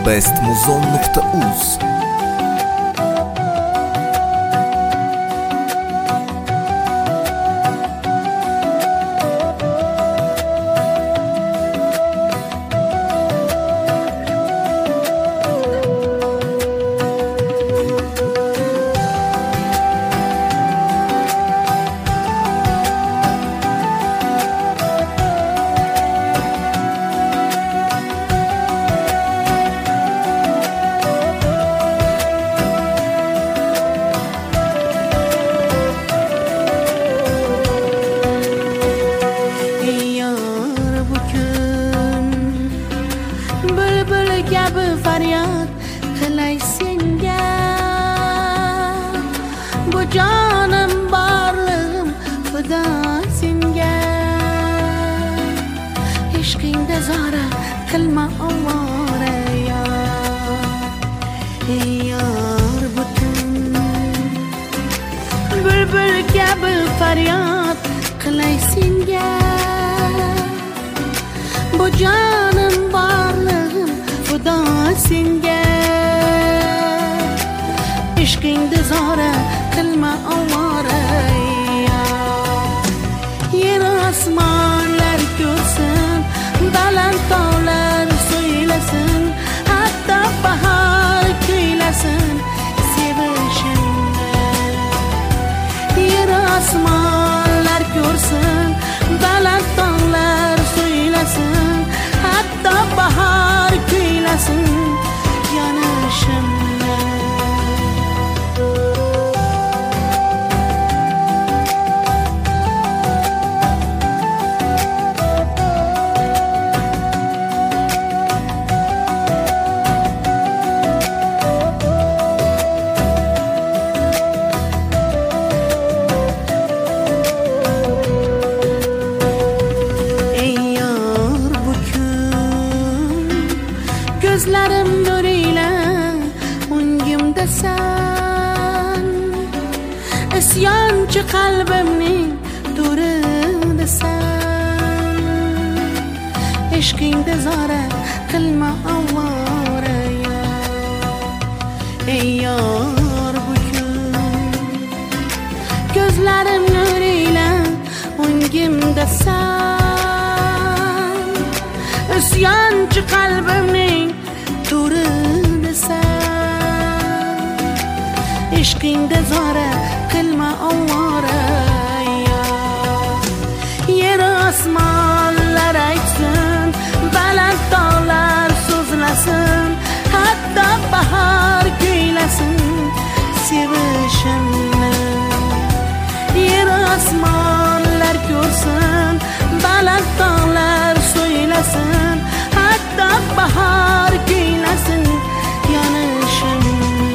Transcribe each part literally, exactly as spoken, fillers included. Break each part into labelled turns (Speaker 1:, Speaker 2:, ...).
Speaker 1: best muzon nuqta uz.
Speaker 2: Kabi faryod qilay senga, bu jonim borlig'im fido senga. Ishqingda zora qilma ovora yor, ey yor butun. Bulbul kabi faryod qilay senga, bu jonim borlig'im fido senga. Ishqingda zora qilma ovora yor. Yer osmonlar ko'rsin, baland tog'lar so'ylasin, hatto bahor kuylasin sevishimni. Yer osmonlar ko'rsin, baland tog'lar so'ylasin, hatto bahor kuylasin yonishimni. Gözlerim nuriyle ungimdasan, isyancı kalbimning to'ridasan. Ishqingda zora qilma ovora yor, ey yor bukun. Gözlerim nuriyle ungimdasan, isyancı kalbimning to'ridasan. Ishqingda zora qilma ovora yor. Yer osmonlar aytsin, baland tog'lar so'zlasin, hatto bahor kuylasin sevishimni. Yer osmonlar ko'rsin, baland tog'lar so'ylasin, hatto bahor kuylasin yonishimni.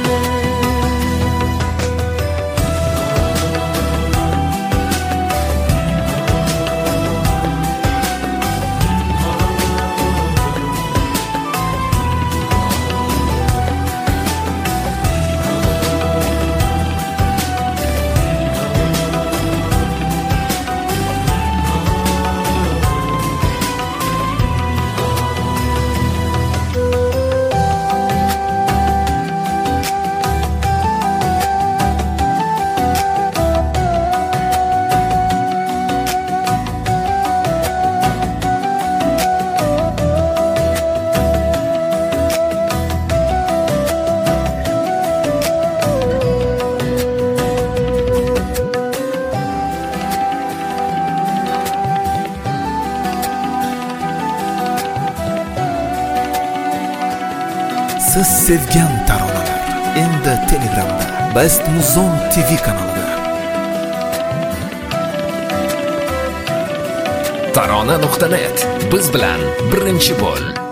Speaker 1: Siz sevgan taronalar endi Telegramda Best Muzon T V kanalida. tarona nuqta net biz bilan birinchi bo'l.